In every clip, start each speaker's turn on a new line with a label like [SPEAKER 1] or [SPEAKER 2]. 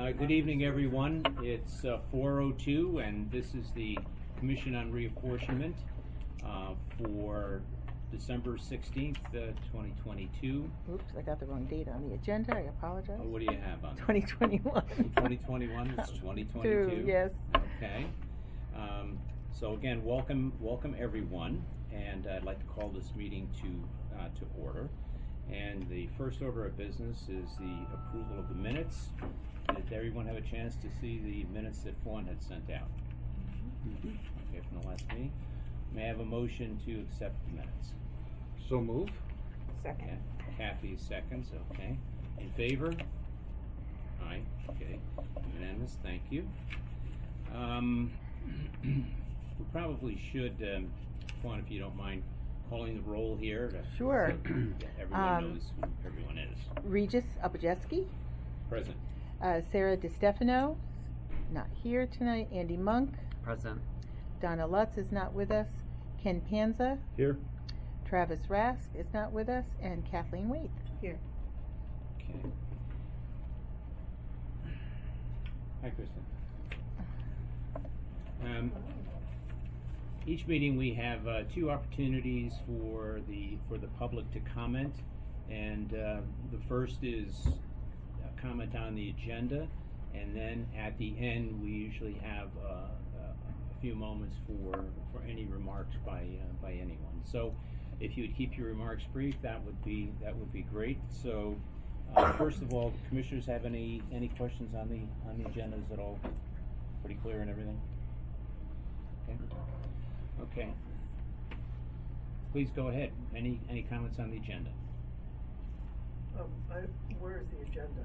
[SPEAKER 1] Good evening, everyone. It's 4:02, and this is the Commission on Reapportionment for December 16th, 2022.
[SPEAKER 2] Oops, I got the wrong date on the agenda. I apologize.
[SPEAKER 1] What do you have on
[SPEAKER 2] 2021.
[SPEAKER 1] 2021? It's 2022?
[SPEAKER 2] Yes.
[SPEAKER 1] Okay. So again, welcome everyone, and I'd like to call this meeting to order. And the first order of business is the approval of the minutes. Did everyone have a chance to see the minutes that Fawn had sent out?
[SPEAKER 3] Mm-hmm.
[SPEAKER 1] Okay, from the last meeting. May I have a motion to accept the minutes?
[SPEAKER 3] So move.
[SPEAKER 2] Second.
[SPEAKER 1] Okay. Kathy seconds, okay. In favor? Aye, okay. Unanimous, thank you. We probably should, Fawn, if you don't mind, calling the roll here.
[SPEAKER 2] Sure.
[SPEAKER 1] So everyone knows who everyone is.
[SPEAKER 2] Regis Obujeski,
[SPEAKER 1] Present.
[SPEAKER 2] Sarah DiStefano, not here tonight. Andy Monk,
[SPEAKER 4] Present.
[SPEAKER 2] Donna Lutz is not with us. Ken Panza,
[SPEAKER 3] Here.
[SPEAKER 2] Travis Rask is not with us, and Kathleen Waite here.
[SPEAKER 1] Okay. Hi, Kristen. Each meeting we have two opportunities for the public to comment, and the first is a comment on the agenda, and then at the end we usually have a few moments for any remarks by anyone. So if you would keep your remarks brief, that would be great. So first of all, the commissioners have any questions on the agenda? Is it all pretty clear and everything? Okay. Okay. Please go ahead. Any comments on the agenda?
[SPEAKER 5] Where is the agenda?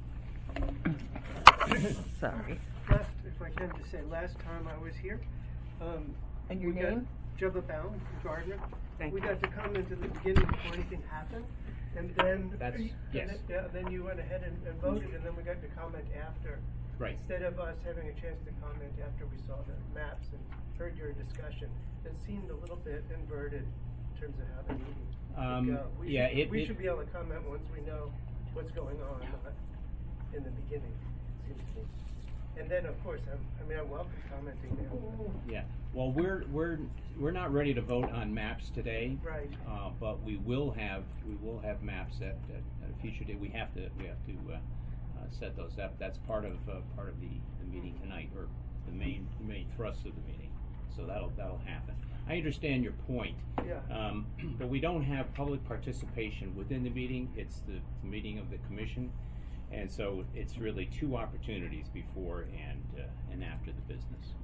[SPEAKER 2] Sorry.
[SPEAKER 5] If I can just say, last time I was here,
[SPEAKER 2] And your
[SPEAKER 5] we
[SPEAKER 2] name?
[SPEAKER 5] got Jubba Bound, Gardner.
[SPEAKER 2] Thank
[SPEAKER 5] we
[SPEAKER 2] you.
[SPEAKER 5] got to comment at the beginning before anything happened, and then
[SPEAKER 1] Yes.
[SPEAKER 5] then you went ahead and voted, and then we got to comment after.
[SPEAKER 1] Right.
[SPEAKER 5] Instead of us having a chance to comment after we saw the maps and heard your discussion, it seemed a little bit inverted in terms of how the meeting would go. We should be able to comment once we know what's going on, not in the beginning, it seems to me. And then, of course, I welcome commenting now.
[SPEAKER 1] Yeah. Well, we're not ready to vote on maps today.
[SPEAKER 5] Right.
[SPEAKER 1] But we will have maps at a future date. We have to set those up. That's part of the meeting tonight, or the main thrust of the meeting. So that'll happen. I understand your point.
[SPEAKER 5] Yeah.
[SPEAKER 1] But we don't have public participation within the meeting. It's the meeting of the commission, and so it's really two opportunities before and after the business.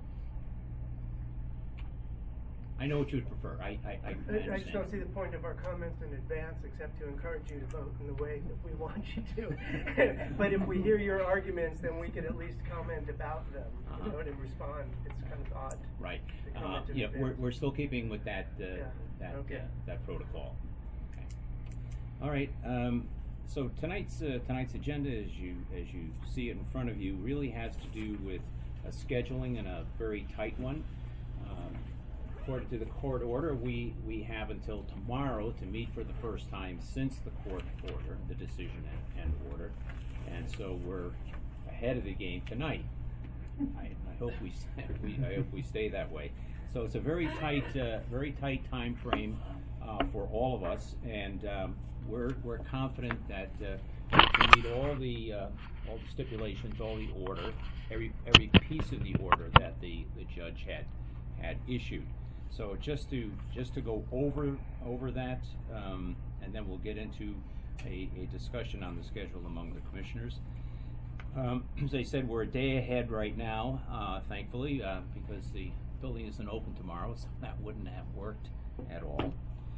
[SPEAKER 1] I know what you would prefer. I understand.
[SPEAKER 5] I just don't see the point of our comments in advance, except to encourage you to vote in the way that we want you to. But if we hear your arguments, then we can at least comment about them, and respond. It's kind of odd.
[SPEAKER 1] Right.
[SPEAKER 5] to comment in
[SPEAKER 1] Yeah,
[SPEAKER 5] advance.
[SPEAKER 1] we're still keeping with that
[SPEAKER 5] Okay.
[SPEAKER 1] that protocol. Okay. All right. So tonight's agenda, as you see it in front of you, really has to do with scheduling, and a very tight one. According to the court order, we have until tomorrow to meet for the first time since the court order, the decision and order, and so we're ahead of the game tonight. I hope we stay that way. So it's a very tight time frame for all of us, and we're confident that we can meet all the stipulations, all the order, every piece of the order that the judge had issued. So just to go over that, and then we'll get into a discussion on the schedule among the commissioners. As I said, we're a day ahead right now, thankfully, because the building isn't open tomorrow, so that wouldn't have worked at all.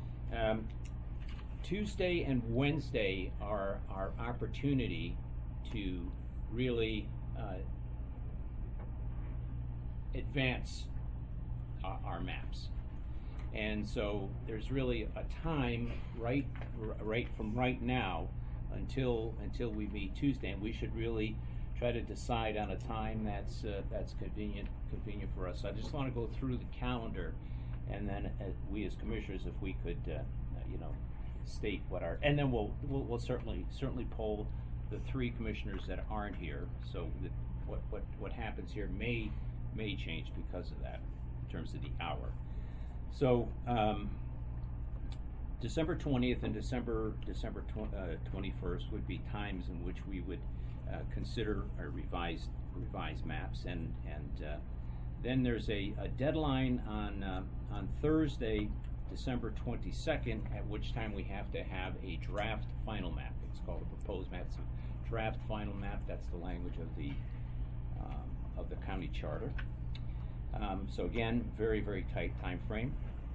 [SPEAKER 1] Tuesday and Wednesday are our opportunity to really advance our maps, and so there's really a time right from right now until we meet Tuesday, and we should really try to decide on a time that's convenient for us. So I just want to go through the calendar, and then we as commissioners, if we could state what our, and then we'll certainly poll the three commissioners that aren't here. So what happens here may change because of that in terms of the hour. So December 20th and December 21st would be times in which we would consider or revise maps, and then there's a deadline on Thursday, December 22nd, at which time we have to have a draft final map. It's called a proposed map. It's a draft final map. That's the language of the county charter. So again, very tight time frame.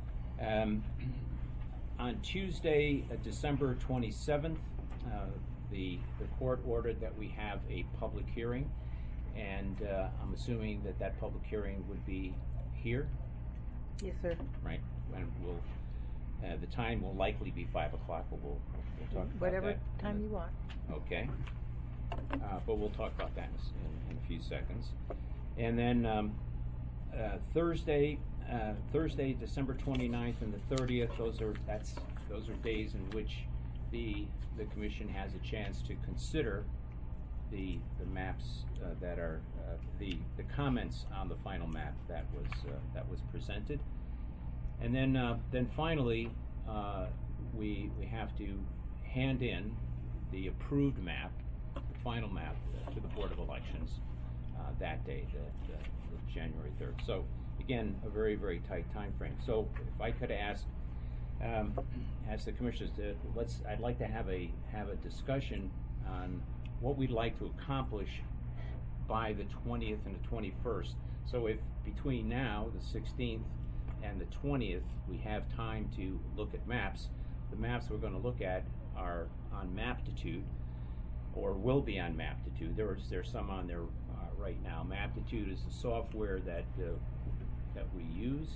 [SPEAKER 1] On Tuesday, December 27th, the court ordered that we have a public hearing, and I'm assuming that public hearing would be here,
[SPEAKER 2] Yes, sir.
[SPEAKER 1] right? And the time will likely be 5 o'clock, but we'll talk about
[SPEAKER 2] Whatever
[SPEAKER 1] that in
[SPEAKER 2] time
[SPEAKER 1] a-
[SPEAKER 2] you want.
[SPEAKER 1] Okay. But we'll talk about that in a few seconds. And then Thursday, December 29th and the 30th, those are days in which the commission has a chance to consider the maps that are the comments on the final map that was presented. And then finally we have to hand in the approved map, the final map, to the Board of Elections that day, the January 3rd. So again, a very tight time frame. So if I could ask the commissioners I'd like to have a discussion on what we'd like to accomplish by the 20th and the 21st. So if between now, the 16th, and the 20th, we have time to look at maps, the maps we're going to look at are on Maptitude, or will be on Maptitude. There's some on there right now. Maptitude is the software that we use,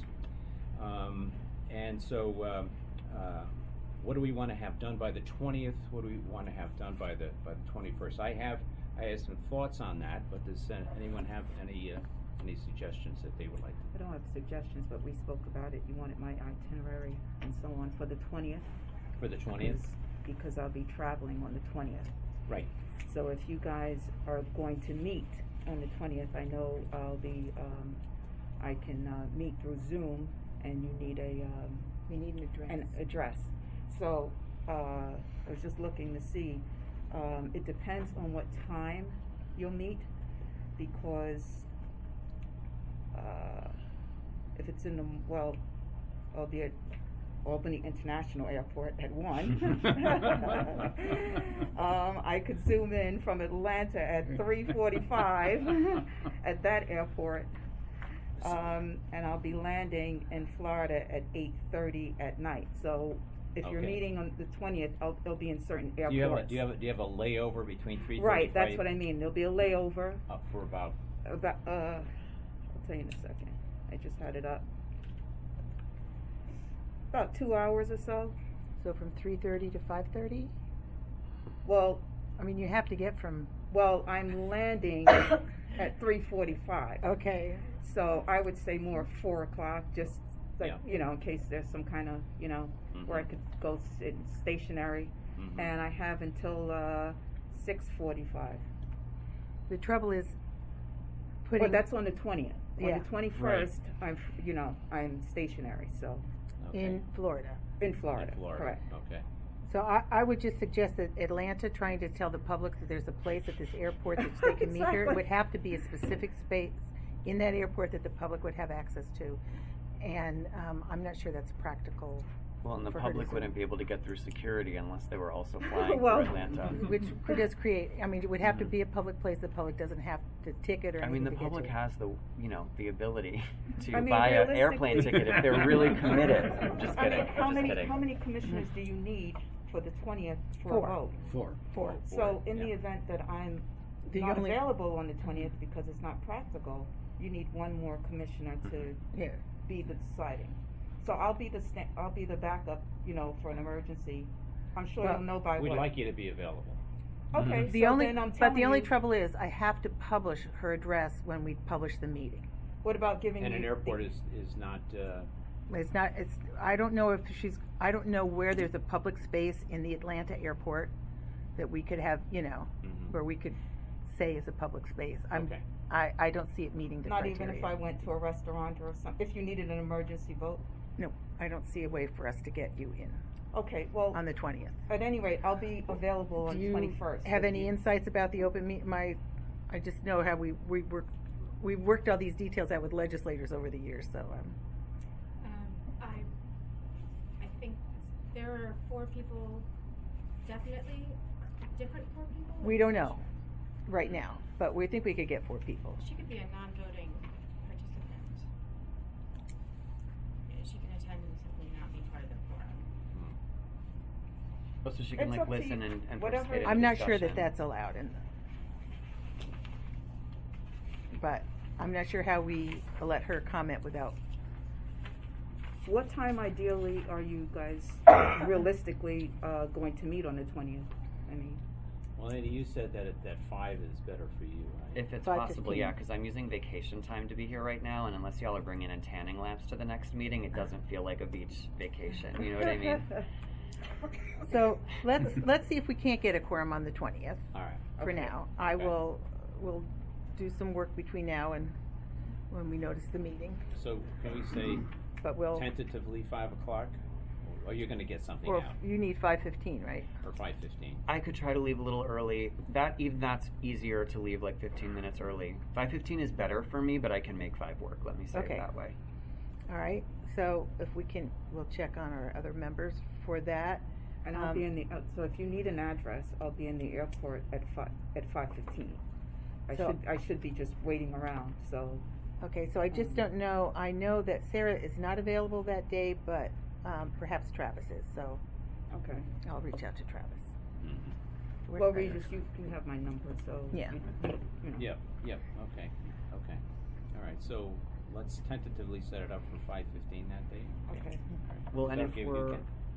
[SPEAKER 1] and so what do we want to have done by the 20th? What do we want to have done by the 21st? I have some thoughts on that, but does anyone have any suggestions that they would like to?
[SPEAKER 4] I don't have suggestions, but we spoke about it. You wanted my itinerary and so on for the 20th.
[SPEAKER 1] For the 20th?
[SPEAKER 4] Because I'll be traveling on the 20th.
[SPEAKER 1] Right.
[SPEAKER 4] So if you guys are going to meet on the 20th, I know I'll be, I can meet through Zoom, and you need
[SPEAKER 2] We need an address.
[SPEAKER 4] an address. So I was just looking to see, it depends on what time you'll meet, because if it's in the, well, I'll be at Albany International Airport at 1. I could zoom in from Atlanta at 3:45 at that airport, and I'll be landing in Florida at 8:30 at night. So if you're
[SPEAKER 1] Okay.
[SPEAKER 4] meeting on the 20th, it'll be in certain airports.
[SPEAKER 1] Do you have a layover between 3:35?
[SPEAKER 4] Right, that's what I mean. There'll be a layover.
[SPEAKER 1] For about.
[SPEAKER 4] I'll tell you in a second. I just had it up. About 2 hours or so.
[SPEAKER 2] So from 3:30 to 5:30?
[SPEAKER 4] Well,
[SPEAKER 2] I mean, you have to get from.
[SPEAKER 4] well, I'm landing at 3:45.
[SPEAKER 2] Okay.
[SPEAKER 4] So I would say more 4 o'clock, just like,
[SPEAKER 1] Yeah.
[SPEAKER 4] in case there's some kind of, where I could go sit stationary.
[SPEAKER 1] Mhm.
[SPEAKER 4] And I have until 6:45.
[SPEAKER 2] The trouble is putting.
[SPEAKER 4] But that's on the 20th.
[SPEAKER 2] Yeah.
[SPEAKER 4] On the 21st, I'm stationary, so
[SPEAKER 1] Okay.
[SPEAKER 2] in Florida.
[SPEAKER 4] in Florida.
[SPEAKER 1] In Florida.
[SPEAKER 4] Correct.
[SPEAKER 1] Okay.
[SPEAKER 2] So I would just suggest that Atlanta trying to tell the public that there's a place at this airport that they can meet here. It
[SPEAKER 4] Exactly.
[SPEAKER 2] would have to be a specific space in that airport that the public would have access to. And I'm not sure that's practical.
[SPEAKER 6] Well, and the
[SPEAKER 2] for her to
[SPEAKER 6] public
[SPEAKER 2] zoom.
[SPEAKER 6] wouldn't be able to get through security unless they were also flying
[SPEAKER 4] Well,
[SPEAKER 6] through Atlanta.
[SPEAKER 2] Which does create, I mean, it would have to be a public place. The public doesn't have to ticket or
[SPEAKER 6] I
[SPEAKER 2] anything
[SPEAKER 6] mean, the
[SPEAKER 2] to get
[SPEAKER 6] public
[SPEAKER 2] to.
[SPEAKER 6] has the ability to
[SPEAKER 4] I mean,
[SPEAKER 6] buy an airplane
[SPEAKER 4] realistically-
[SPEAKER 6] ticket if they're really committed. I'm just
[SPEAKER 4] I
[SPEAKER 6] kidding.
[SPEAKER 4] mean, how
[SPEAKER 6] I'm just
[SPEAKER 4] many
[SPEAKER 6] kidding.
[SPEAKER 4] how many commissioners do you need for the 20th for a vote?
[SPEAKER 3] 4.
[SPEAKER 2] Four.
[SPEAKER 4] So in the
[SPEAKER 1] Yeah.
[SPEAKER 4] event that I'm
[SPEAKER 2] The
[SPEAKER 4] not
[SPEAKER 2] only-
[SPEAKER 4] available on the 20th because it's not practical, you need one more commissioner to
[SPEAKER 2] Yeah.
[SPEAKER 4] be the deciding. So I'll be the backup, for an emergency. I'm sure
[SPEAKER 2] Well,
[SPEAKER 4] you'll know by
[SPEAKER 1] We'd
[SPEAKER 4] what.
[SPEAKER 1] like you to be available.
[SPEAKER 4] Okay,
[SPEAKER 2] The
[SPEAKER 4] so
[SPEAKER 2] only,
[SPEAKER 4] then I'm
[SPEAKER 2] but
[SPEAKER 4] telling
[SPEAKER 2] the only
[SPEAKER 4] you,
[SPEAKER 2] trouble is I have to publish her address when we publish the meeting.
[SPEAKER 4] what about giving
[SPEAKER 1] And
[SPEAKER 4] you
[SPEAKER 1] an airport
[SPEAKER 4] the,
[SPEAKER 1] is not.
[SPEAKER 2] It's not, I don't know where there's a public space in the Atlanta airport that we could have,
[SPEAKER 1] Mhm.
[SPEAKER 2] where we could say is a public space.
[SPEAKER 1] Okay.
[SPEAKER 2] I don't see it meeting the
[SPEAKER 4] Not
[SPEAKER 2] criteria.
[SPEAKER 4] even if I went to a restaurant or something, if you needed an emergency vote?
[SPEAKER 2] No, I don't see a way for us to get you in
[SPEAKER 4] Okay, well,
[SPEAKER 2] on the 20th.
[SPEAKER 4] at any rate, I'll be available on
[SPEAKER 2] Do you
[SPEAKER 4] 21st.
[SPEAKER 2] have
[SPEAKER 4] if
[SPEAKER 2] any
[SPEAKER 4] you-
[SPEAKER 2] insights about the open I just know how we've worked all these details out with legislators over the years, so,
[SPEAKER 7] I think there are 4 people, definitely different 4 people.
[SPEAKER 2] we don't know right now, but we think we could get 4 people.
[SPEAKER 7] She could be a non-voting participant. She can attend and simply not be part of the quorum.
[SPEAKER 6] Oh, so she can
[SPEAKER 4] It's
[SPEAKER 6] like
[SPEAKER 4] up to
[SPEAKER 6] listen
[SPEAKER 4] you.
[SPEAKER 6] and
[SPEAKER 4] Whatever-
[SPEAKER 6] participate in
[SPEAKER 2] I'm
[SPEAKER 6] the
[SPEAKER 2] not sure that
[SPEAKER 6] discussion.
[SPEAKER 2] that's allowed but I'm not sure how we let her comment without,
[SPEAKER 4] What time ideally are you guys realistically going to meet on the 20th? I mean,
[SPEAKER 1] Well, Andy, you said that 5 is better for you, right?
[SPEAKER 6] If it's
[SPEAKER 2] 5:15.
[SPEAKER 6] possible, yeah, because I'm using vacation time to be here right now, and unless y'all are bringing in tanning lamps to the next meeting, it doesn't feel like a beach vacation. You know what I mean?
[SPEAKER 2] so let's see if we can't get a quorum on the 20th
[SPEAKER 1] All right.
[SPEAKER 2] for
[SPEAKER 4] Okay.
[SPEAKER 2] now.
[SPEAKER 1] Okay.
[SPEAKER 2] We'll do some work between now and when we notice the meeting,
[SPEAKER 1] So can we say
[SPEAKER 2] but we'll,
[SPEAKER 1] tentatively 5 o'clock? Or you're gonna get something
[SPEAKER 2] or
[SPEAKER 1] out?
[SPEAKER 2] you need 5:15, right?
[SPEAKER 1] Or 5:15?
[SPEAKER 6] I could try to leave a little early. That's easier to leave like 15 minutes early. 5:15 is better for me, but I can make 5 work. Let me say
[SPEAKER 2] Okay.
[SPEAKER 6] it that way.
[SPEAKER 2] All right, so if we can, we'll check on our other members for that.
[SPEAKER 4] and I'll be in the, so if you need an address, I'll be in the airport at 5:15.
[SPEAKER 2] So-
[SPEAKER 4] I should be just waiting around, so.
[SPEAKER 2] Okay, so I just don't know, I know that Sarah is not available that day, but perhaps Travis is, so
[SPEAKER 4] Okay.
[SPEAKER 2] I'll reach out to Travis.
[SPEAKER 1] Mhm.
[SPEAKER 4] Well, Regis, you have my number, so.
[SPEAKER 2] Yeah.
[SPEAKER 1] Yep, okay. All right, so let's tentatively set it up for 5:15 that day.
[SPEAKER 4] Okay.
[SPEAKER 6] Well, and
[SPEAKER 1] That'll give you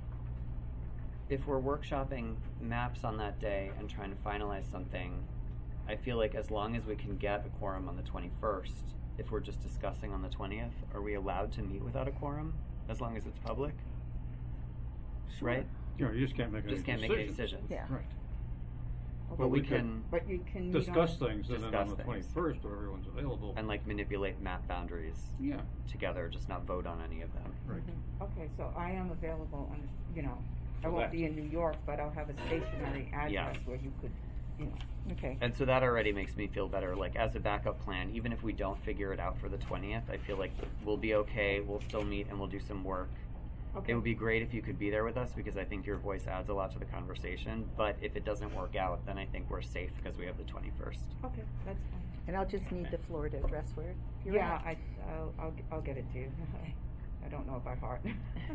[SPEAKER 6] if we're workshopping maps on that day and trying to finalize something, I feel like as long as we can get a quorum on the 21st, if we're just discussing on the 20th, are we allowed to meet without a quorum as long as it's public?
[SPEAKER 2] Sure.
[SPEAKER 6] Right?
[SPEAKER 3] You just can't make any
[SPEAKER 6] Just can't make any decisions.
[SPEAKER 2] Yeah.
[SPEAKER 3] Right.
[SPEAKER 6] But we
[SPEAKER 3] we could
[SPEAKER 6] can
[SPEAKER 4] But you can meet on.
[SPEAKER 3] Discuss things, and then on the
[SPEAKER 6] Discuss things.
[SPEAKER 3] 21st, when everyone's available.
[SPEAKER 6] and like manipulate map boundaries
[SPEAKER 3] Yeah,
[SPEAKER 6] together, just not vote on any of them.
[SPEAKER 3] right.
[SPEAKER 4] Okay, so I am available on, I
[SPEAKER 1] So
[SPEAKER 4] won't
[SPEAKER 1] that-
[SPEAKER 4] be in New York, but I'll have a stationary address where you could,
[SPEAKER 2] Okay,
[SPEAKER 6] And so that already makes me feel better. Like as a backup plan, even if we don't figure it out for the 20th, I feel like we'll be okay. We'll still meet and we'll do some work.
[SPEAKER 4] Okay.
[SPEAKER 6] It would be great if you could be there with us because I think your voice adds a lot to the conversation. But if it doesn't work out, then I think we're safe because we have the 21st.
[SPEAKER 4] Okay, that's fine.
[SPEAKER 2] and I'll just need the Florida address where you're
[SPEAKER 4] Yeah,
[SPEAKER 2] at.
[SPEAKER 4] I'll get it to you. I don't know it by heart.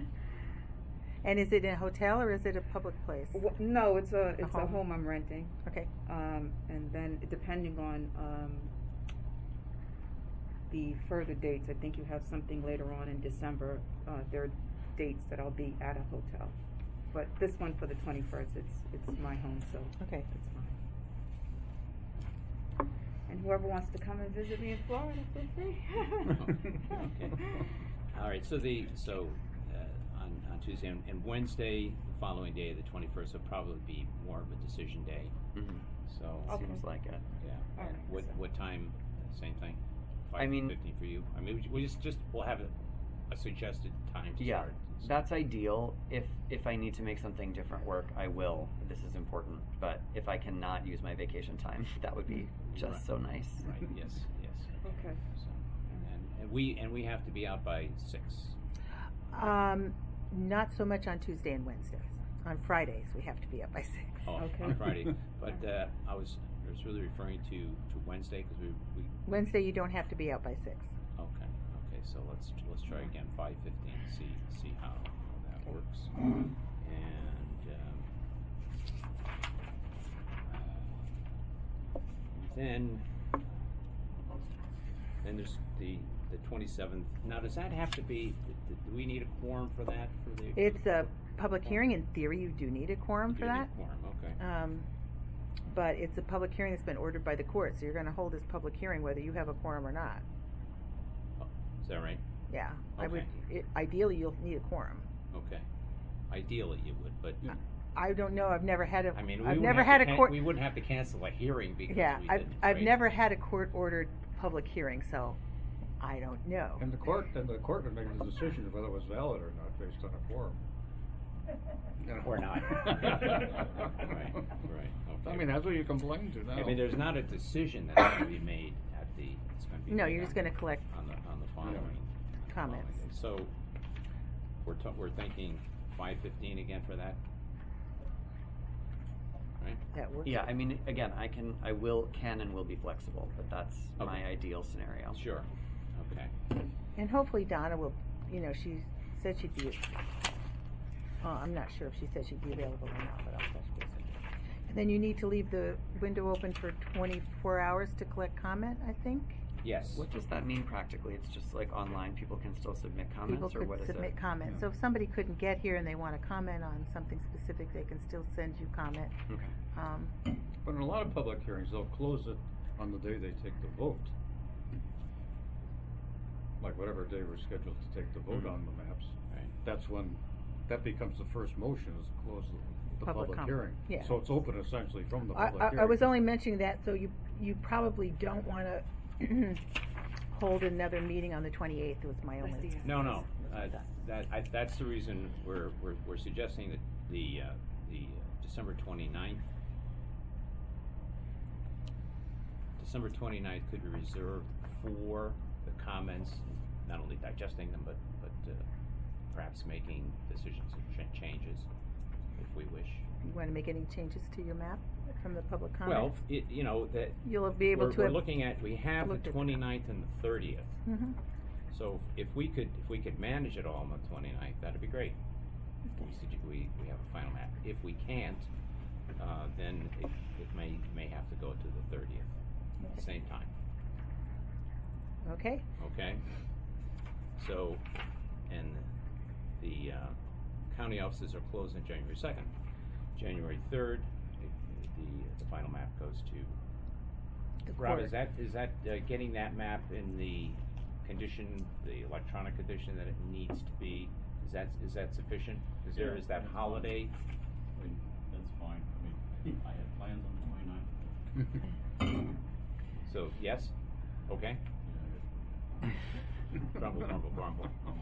[SPEAKER 2] And is it in a hotel or is it a public place?
[SPEAKER 4] No, it's a
[SPEAKER 2] home?
[SPEAKER 4] home I'm renting.
[SPEAKER 2] Okay,
[SPEAKER 4] And then depending on the further dates, I think you have something later on in December. There are dates that I'll be at a hotel. But this one for the 21st, it's my home, so
[SPEAKER 2] okay.
[SPEAKER 4] it's fine. And whoever wants to come and visit me in Florida, feel free.
[SPEAKER 1] Okay. All right, so on Tuesday and Wednesday, the following day, the 21st, will probably be more of a decision day.
[SPEAKER 6] Mm-hmm.
[SPEAKER 1] So
[SPEAKER 4] Okay.
[SPEAKER 6] Seems like it.
[SPEAKER 1] yeah.
[SPEAKER 4] All
[SPEAKER 1] And
[SPEAKER 4] right, so-
[SPEAKER 1] what time? Same thing.
[SPEAKER 6] I mean-
[SPEAKER 1] 5:15 for you. I mean, we'll have a suggested time to
[SPEAKER 6] Yeah,
[SPEAKER 1] start.
[SPEAKER 6] that's ideal. If I need to make something different work, I will. This is important. But if I cannot use my vacation time, that would be just
[SPEAKER 1] Right.
[SPEAKER 6] so nice.
[SPEAKER 1] Right. Yes.
[SPEAKER 4] Okay.
[SPEAKER 1] So, and we have to be out by 6.
[SPEAKER 2] Not so much on Tuesday and Wednesdays. On Fridays, we have to be up by 6.
[SPEAKER 1] Oh,
[SPEAKER 4] Okay.
[SPEAKER 1] on Friday. But I was really referring to Wednesday because we.
[SPEAKER 2] Wednesday, you don't have to be out by 6.
[SPEAKER 1] Okay. So let's try again 5:15. See how that
[SPEAKER 2] Okay.
[SPEAKER 1] works. And then there's the 27th. Now, does that have to be? Do we need a quorum for that? For the
[SPEAKER 2] It's a public hearing. In theory, you do need a quorum for
[SPEAKER 1] You need
[SPEAKER 2] that.
[SPEAKER 1] a quorum, okay.
[SPEAKER 2] But it's a public hearing that's been ordered by the court, so you're going to hold this public hearing whether you have a quorum or not.
[SPEAKER 1] Is that right?
[SPEAKER 2] Yeah,
[SPEAKER 1] Okay.
[SPEAKER 2] ideally you'll need a quorum.
[SPEAKER 1] Okay. Ideally, you would, but
[SPEAKER 2] I don't know, I've never had a,
[SPEAKER 1] I mean,
[SPEAKER 2] I've never had a court.
[SPEAKER 1] we wouldn't have to cancel a hearing because
[SPEAKER 2] Yeah,
[SPEAKER 1] we
[SPEAKER 2] I've,
[SPEAKER 1] didn't,
[SPEAKER 2] I've
[SPEAKER 1] right?
[SPEAKER 2] never had a court-ordered public hearing, so I don't know.
[SPEAKER 3] And the court would make the decision of whether it was valid or not based on a quorum.
[SPEAKER 1] Or not. Right, okay.
[SPEAKER 3] I mean, that's what you complain to now.
[SPEAKER 1] I mean, there's not a decision that's going to be made at the, it's going to be
[SPEAKER 2] No,
[SPEAKER 1] made
[SPEAKER 2] you're just
[SPEAKER 1] on-
[SPEAKER 2] gonna collect
[SPEAKER 1] on the following.
[SPEAKER 2] comments.
[SPEAKER 1] following day. So, we're thinking 5:15 again for that? Right?
[SPEAKER 2] That works.
[SPEAKER 6] Yeah, I mean, again, I can and will be flexible, but that's my
[SPEAKER 1] Okay.
[SPEAKER 6] ideal scenario.
[SPEAKER 1] Sure, okay.
[SPEAKER 2] And hopefully Donna will, you know, she said she'd be, I'm not sure if she said she'd be available or not, but I'll touch base with her. And then you need to leave the window open for 24 hours to collect comment, I think?
[SPEAKER 1] Yes.
[SPEAKER 6] What does that mean practically? It's just like online, people can still submit comments,
[SPEAKER 2] People
[SPEAKER 6] or what
[SPEAKER 2] could
[SPEAKER 6] is
[SPEAKER 2] submit
[SPEAKER 6] it?
[SPEAKER 2] comments.
[SPEAKER 3] Yeah.
[SPEAKER 2] So if somebody couldn't get here and they want to comment on something specific, they can still send you comment.
[SPEAKER 6] Okay.
[SPEAKER 3] But in a lot of public hearings, they'll close it on the day they take the vote. Like whatever day we're scheduled to take the vote
[SPEAKER 6] Mhm.
[SPEAKER 3] on the maps.
[SPEAKER 1] Right.
[SPEAKER 3] That's when, that becomes the first motion, is to close the
[SPEAKER 2] Public
[SPEAKER 3] public
[SPEAKER 2] comment.
[SPEAKER 3] hearing.
[SPEAKER 2] Yeah.
[SPEAKER 3] So it's open essentially from the public hearing.
[SPEAKER 2] I was only mentioning that, so you probably don't want to hold another meeting on the 28th, was my only.
[SPEAKER 1] No, that's the reason we're suggesting that the December 29th. December 29th could be reserved for the comments, not only digesting them, but perhaps making decisions and changes if we wish.
[SPEAKER 2] You want to make any changes to your map from the public comment?
[SPEAKER 1] Well, you know, that
[SPEAKER 2] You'll be able to
[SPEAKER 1] we're
[SPEAKER 2] have.
[SPEAKER 1] looking at, we have the
[SPEAKER 2] looked at-
[SPEAKER 1] 29th and the 30th.
[SPEAKER 2] Mhm.
[SPEAKER 1] So if we could manage it all on the 29th, that'd be great. We have a final map. If we can't, then it may have to go to the 30th at the same time.
[SPEAKER 2] Okay,
[SPEAKER 1] Okay? So, and the county offices are closed on January 2nd. January 3rd, the final map goes to.
[SPEAKER 2] the
[SPEAKER 1] Rob,
[SPEAKER 2] court.
[SPEAKER 1] is that getting that map in the condition, the electronic condition that it needs to be? Is that sufficient? Is that
[SPEAKER 8] that's
[SPEAKER 1] holiday?
[SPEAKER 8] I mean, that's fine. I mean, I had plans on the 29th.
[SPEAKER 1] So yes, okay. Grumble, grumble, grumble.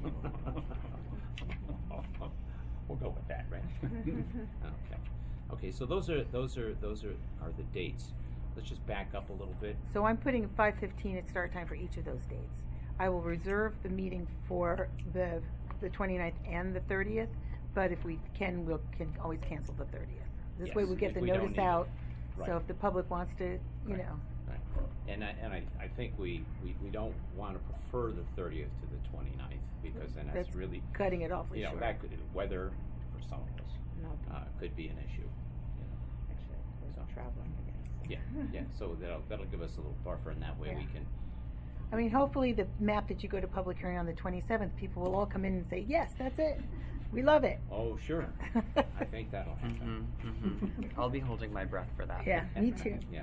[SPEAKER 1] We'll go with that, right? Okay. Okay. So those are the dates. Let's just back up a little bit.
[SPEAKER 2] So I'm putting 5:15 at start time for each of those dates. I will reserve the meeting for the 29th and the 30th, but if we can, we can always cancel the 30th. This way
[SPEAKER 1] Yes,
[SPEAKER 2] we get
[SPEAKER 1] if
[SPEAKER 2] the
[SPEAKER 1] we don't
[SPEAKER 2] notice
[SPEAKER 1] need it.
[SPEAKER 2] out,
[SPEAKER 1] Right.
[SPEAKER 2] so if the public wants to, you
[SPEAKER 1] Right.
[SPEAKER 2] know.
[SPEAKER 1] Right. And I think we don't want to prefer the 30th to the 29th because then that's really,
[SPEAKER 2] Cutting it awfully
[SPEAKER 1] you know,
[SPEAKER 2] short.
[SPEAKER 1] that could, weather for some of us,
[SPEAKER 2] No,
[SPEAKER 1] could be an issue.
[SPEAKER 2] actually,
[SPEAKER 1] So.
[SPEAKER 2] there's traveling again.
[SPEAKER 1] Yeah, so that'll give us a little buffer, and that way we
[SPEAKER 2] Yeah.
[SPEAKER 1] can.
[SPEAKER 2] I mean, hopefully the map that you go to public hearing on the 27th, people will all come in and say, yes, that's it. We love it.
[SPEAKER 1] Oh, sure. I think that'll happen.
[SPEAKER 6] I'll be holding my breath for that.
[SPEAKER 2] Yeah, me too.
[SPEAKER 1] Yeah.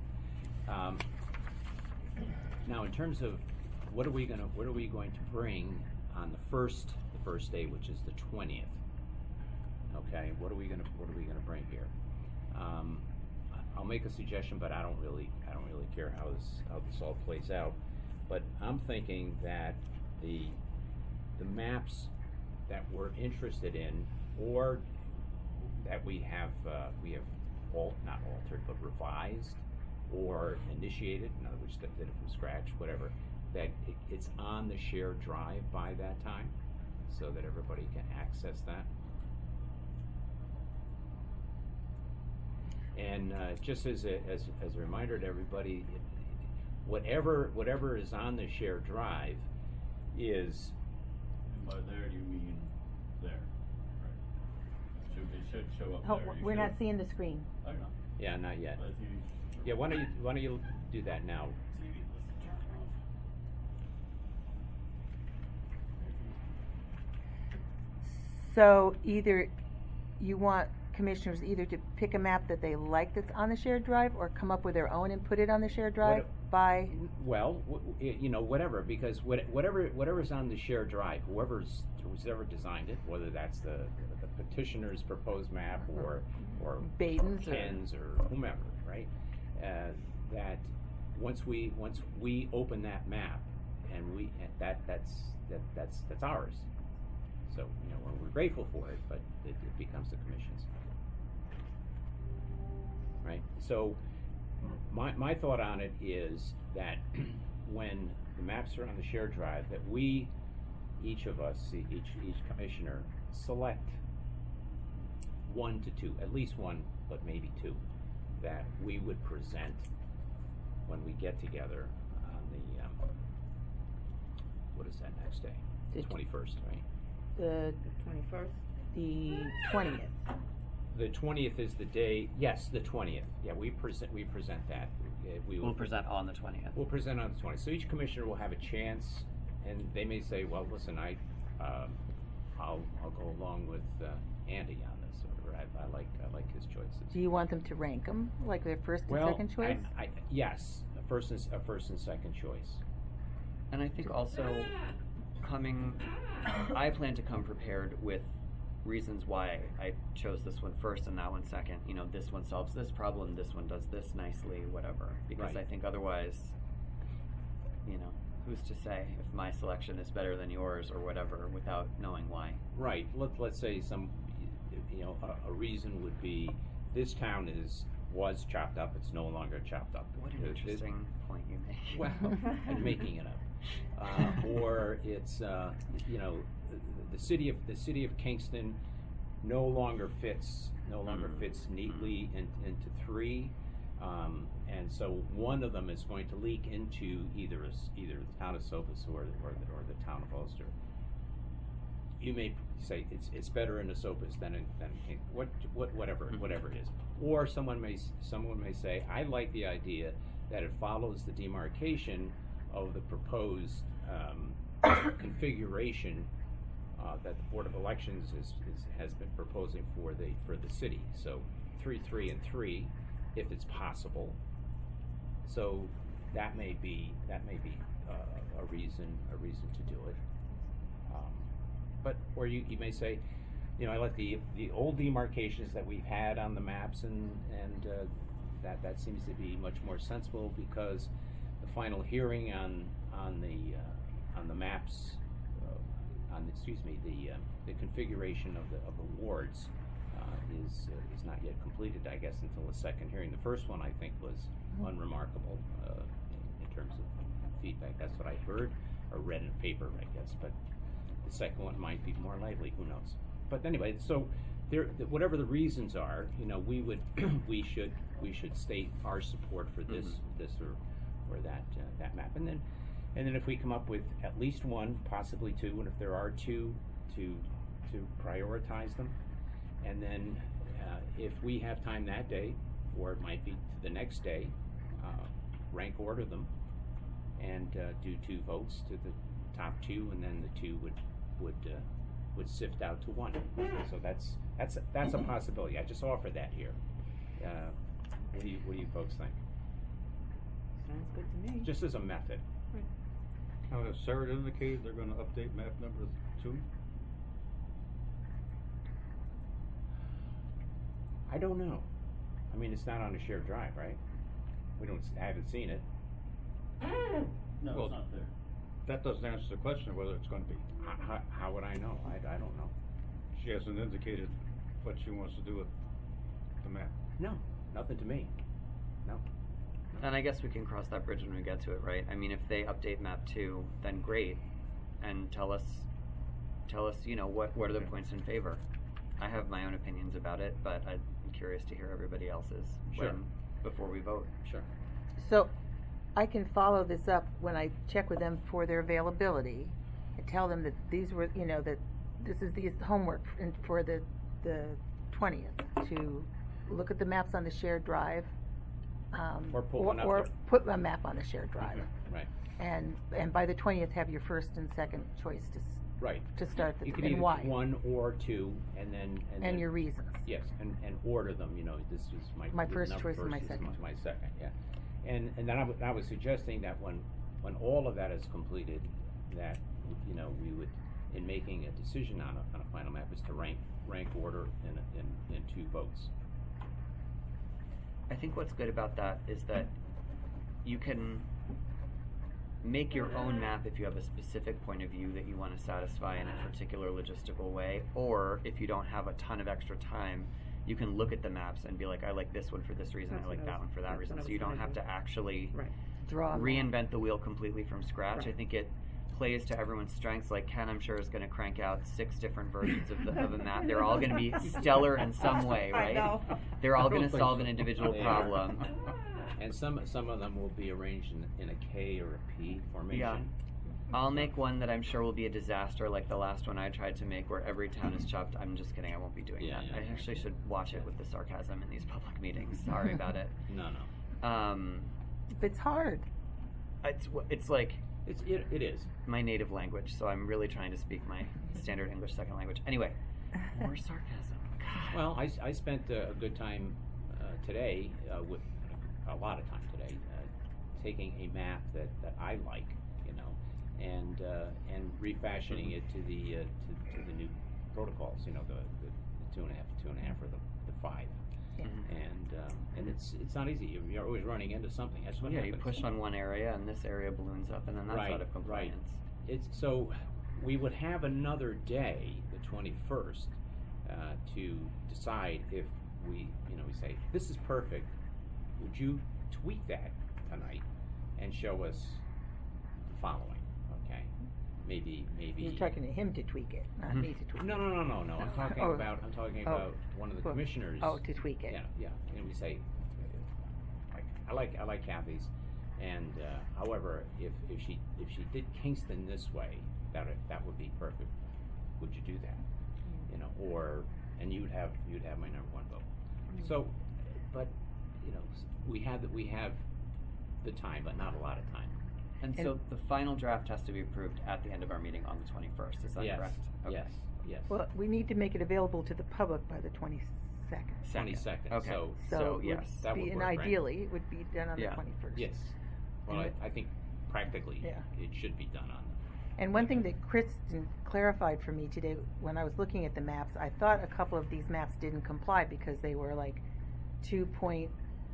[SPEAKER 1] Now, in terms of what are we going to bring on the first day, which is the 20th? Okay, what are we going to bring here? I'll make a suggestion, but I don't really care how this all plays out. But I'm thinking that the maps that we're interested in, or that we have not altered but revised or initiated, in other words, did it from scratch, whatever, that it's on the shared drive by that time, so that everybody can access that. And just as a reminder to everybody, whatever is on the shared drive is.
[SPEAKER 8] And by there, you mean there, right? It should show up
[SPEAKER 2] Oh,
[SPEAKER 8] there. You
[SPEAKER 2] we're not
[SPEAKER 8] should-
[SPEAKER 2] seeing the screen.
[SPEAKER 8] I know.
[SPEAKER 1] Yeah, not yet.
[SPEAKER 8] But if you-
[SPEAKER 1] Yeah, why don't you do that now?
[SPEAKER 8] TV, let's turn it off.
[SPEAKER 2] So either you want commissioners either to pick a map that they like that's on the shared drive, or come up with their own and put it on the shared drive by.
[SPEAKER 1] Well, whatever, because whatever's on the shared drive, whoever's ever designed it, whether that's the petitioner's proposed map or
[SPEAKER 2] Baden's or-
[SPEAKER 1] Ken's or whomever, right? That once we open that map, and that's ours. So we're grateful for it, but it becomes the commission's, right? So my thought on it is that when the maps are on the shared drive, that each of us, each commissioner, select 1 to 2, at least one, but maybe 2, that we would present when we get together on the what is that next day? The 21st, right?
[SPEAKER 2] The
[SPEAKER 4] 21st?
[SPEAKER 2] The 20th.
[SPEAKER 1] The 20th is the day. Yes, the 20th. Yeah, we present that.
[SPEAKER 6] We'll present on the 20th.
[SPEAKER 1] We'll present on the 20th. So each commissioner will have a chance, and they may say, "Well, listen, I'll go along with Andy on this, or I like his choices."
[SPEAKER 2] Do you want them to rank them, like their first and second choice?
[SPEAKER 1] Yes, a first and second choice.
[SPEAKER 6] And I think also I plan to come prepared with reasons why I chose this one first and that one second. This one solves this problem, this one does this nicely, whatever. Because
[SPEAKER 1] Right.
[SPEAKER 6] I think otherwise, who's to say if my selection is better than yours or whatever without knowing why.
[SPEAKER 1] Right. Let's say a reason would be this town was chopped up. It's no longer chopped up.
[SPEAKER 6] What an interesting point you make.
[SPEAKER 1] Well, I'm making it up. Or it's the city of Kingston no longer fits neatly into 3, and so one of them is going to leak into either the town of Esopus or the town of Ulster. You may say it's better in Esopus than whatever it is. Or someone may say, I like the idea that it follows the demarcation of the proposed configuration that the Board of Elections has been proposing for the city. So 3, 3, and 3, if it's possible. So that may be a reason to do it. Or you may say, I like the old demarcations that we've had on the maps, and that seems to be much more sensible, because the final hearing on the maps, the configuration of the wards is not yet completed, I guess, until the second hearing. The first one, I think, was unremarkable in terms of feedback. That's what I heard or read in a paper, I guess. But the second one might be more lively. Who knows? But anyway, so whatever the reasons are, we should state our support for this or that map, and then if we come up with at least 1, possibly 2, and if there are 2, to prioritize them, and then if we have time that day, or it might be to the next day, rank order them and do 2 votes to the top 2, and then the 2 would sift out to 1. So that's a possibility. I just offer that here. What do you folks think?
[SPEAKER 4] Sounds good to me.
[SPEAKER 1] Just as a method.
[SPEAKER 3] Now, has Sarah indicated they're gonna update map number 2?
[SPEAKER 1] I don't know. I mean, it's not on a shared drive, right? I haven't seen it.
[SPEAKER 8] No,
[SPEAKER 3] Well,
[SPEAKER 8] it's not there.
[SPEAKER 3] That doesn't answer the question of whether it's gonna be.
[SPEAKER 1] How would I know? I don't know.
[SPEAKER 3] She hasn't indicated what she wants to do with the map.
[SPEAKER 1] No, nothing to me. No.
[SPEAKER 6] And I guess we can cross that bridge when we get to it, right? I mean, if they update map 2, then great, and tell us, what are the points in favor. I have my own opinions about it, but I'm curious to hear everybody else's
[SPEAKER 1] Sure.
[SPEAKER 6] before we vote.
[SPEAKER 1] Sure.
[SPEAKER 2] So I can follow this up when I check with them for their availability and tell them that these were, that this is the homework for the 20th, to look at the maps on the shared drive.
[SPEAKER 1] Or pull one up
[SPEAKER 2] or
[SPEAKER 1] there.
[SPEAKER 2] put a map on the shared drive.
[SPEAKER 1] Right.
[SPEAKER 2] And by the 20th, have your first and second choice
[SPEAKER 1] Right.
[SPEAKER 2] to start
[SPEAKER 1] You could
[SPEAKER 2] and
[SPEAKER 1] either
[SPEAKER 2] why.
[SPEAKER 1] 1 or 2, and then
[SPEAKER 2] And your reasons.
[SPEAKER 1] Yes, and order them. This is
[SPEAKER 2] My first
[SPEAKER 1] number
[SPEAKER 2] choice and my
[SPEAKER 1] first is
[SPEAKER 2] second.
[SPEAKER 1] my second. Yeah. And then I was suggesting that when all of that is completed, that we would in making a decision on a final map is to rank order in 2 votes.
[SPEAKER 6] I think what's good about that is that you can make your own map if you have a specific point of view that you want to satisfy in a particular logistical way, or if you don't have a ton of extra time, you can look at the maps and be like, I like this one for this reason, I like that one for that reason. So you don't have to actually reinvent the wheel completely from scratch. I think it plays to everyone's strengths. Like Ken, I'm sure, is going to crank out 6 different versions of a map. They're all going to be stellar in some way, right?
[SPEAKER 4] I know.
[SPEAKER 6] They're all going to solve an individual problem.
[SPEAKER 1] And some of them will be arranged in a K or a P formation.
[SPEAKER 6] Yeah. I'll make one that I'm sure will be a disaster, like the last one I tried to make, where every town is chopped. I'm just kidding. I won't be doing that. I actually should watch it with the sarcasm in these public meetings. Sorry about it.
[SPEAKER 1] No.
[SPEAKER 2] It's hard.
[SPEAKER 6] It's like
[SPEAKER 1] it is
[SPEAKER 6] my native language, so I'm really trying to speak my standard English second language. Anyway, more sarcasm. God.
[SPEAKER 1] Well, I spent a good time today, with a lot of time today, taking a map that I like, and refashioning it to the new protocols, the 2.5 or the 5.
[SPEAKER 2] Yeah.
[SPEAKER 1] And it's not easy. You're always running into something. That's what happens.
[SPEAKER 6] You push on one area and this area balloons up, and then that's out of compliance.
[SPEAKER 1] Right. So we would have another day, the 21st, to decide if we say this is perfect. Would you tweak that tonight and show us the following? Okay, maybe.
[SPEAKER 2] You're talking to him to tweak it, not me to tweak it.
[SPEAKER 1] No. I'm talking about one of the commissioners.
[SPEAKER 2] Oh, to tweak it.
[SPEAKER 1] Yeah. And we say, I like Kathy's, and however, if she did Kingston this way, that would be perfect. Would you do that? And you'd have my number 1 vote. So, but we have the time, but not a lot of time.
[SPEAKER 6] And so the final draft has to be approved at the end of our meeting on the 21st. Is that correct? Okay.
[SPEAKER 1] Yes.
[SPEAKER 2] Well, we need to make it available to the public by the 22nd.
[SPEAKER 1] 22nd.
[SPEAKER 6] Okay.
[SPEAKER 1] So
[SPEAKER 6] yes,
[SPEAKER 1] that would work,
[SPEAKER 2] ideally, it would be done on the 21st.
[SPEAKER 1] Yes. Well, I think practically it should be done on.
[SPEAKER 2] And one thing that Kristen clarified for me today when I was looking at the maps, I thought a couple of these maps didn't comply because they were like 2.6